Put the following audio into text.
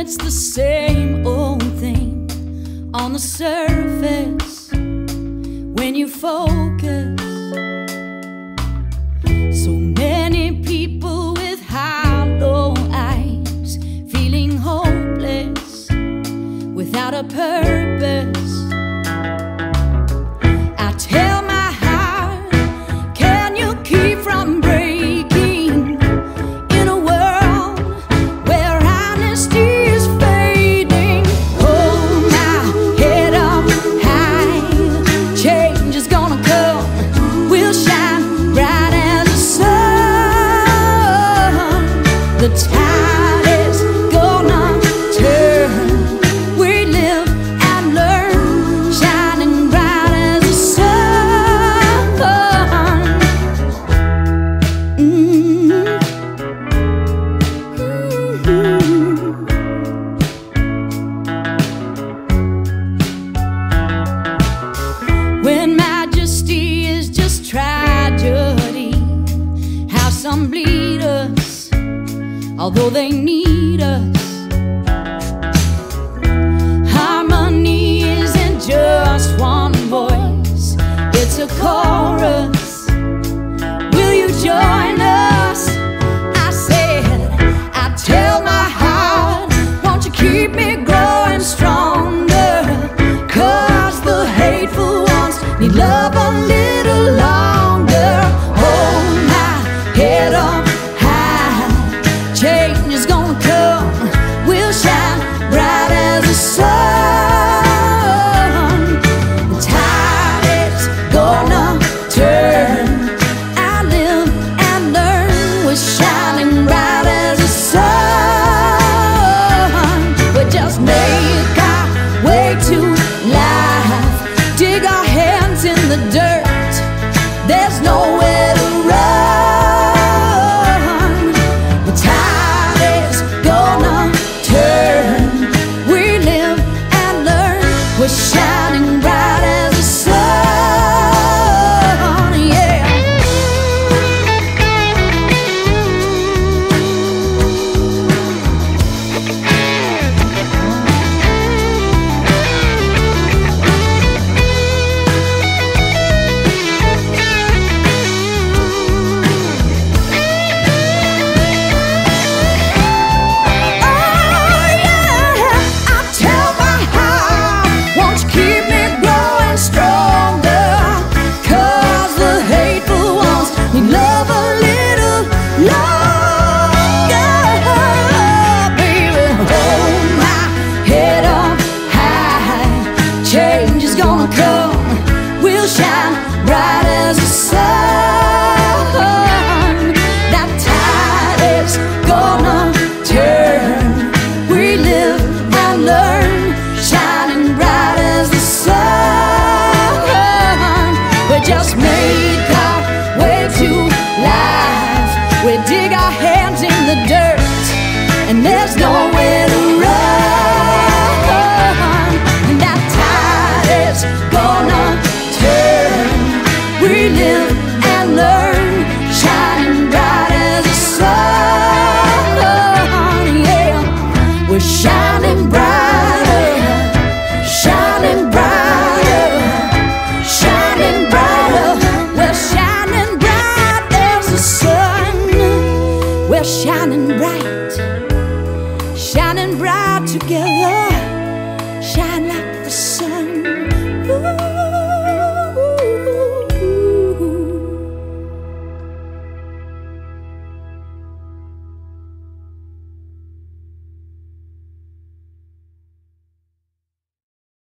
it's the same old thing on the surface when you focus. So many people with hollow eyes, feeling hopeless without a purpose. I tell my heart, can you keep from breaking in a world where honesty is fading? Hold my head up high, change is gonna come, we'll shine bright as the sun. The tide is gonna turn, we live and learn, shining bright as the sun. When majesty is just tragedy, how some bleed us, although they need us. Harmony isn't just one voice, it's a chorus. Will you join us? I said, I tell my heart, won't you keep me growing stronger? 'Cause the hateful ones need love a little longer. Hold my head up high, change is gonna come, we'll shine bright as the sun. The tide is gonna turn, I live and learn, we're shining bright as the sun. We just make our way to life, dig our hands in the dirt, there's nowhere to run. The tide is gonna turn, we live and learn, we're shining bright as the sun, yeah. Love a little longer, baby. Hold my head up high, change is gonna come, we'll shine bright as the sun. That tide is gonna turn, we live and learn, shining bright as the sun. We just make our way to life, we dig our hands in the dirt, and there's nowhere to run. And that tide is gonna turn, we live and learn, shining bright as the sun, yeah. We're shining brighter, shining brighter, shining brighter. We're shining bright as the sun. We're shining bright together.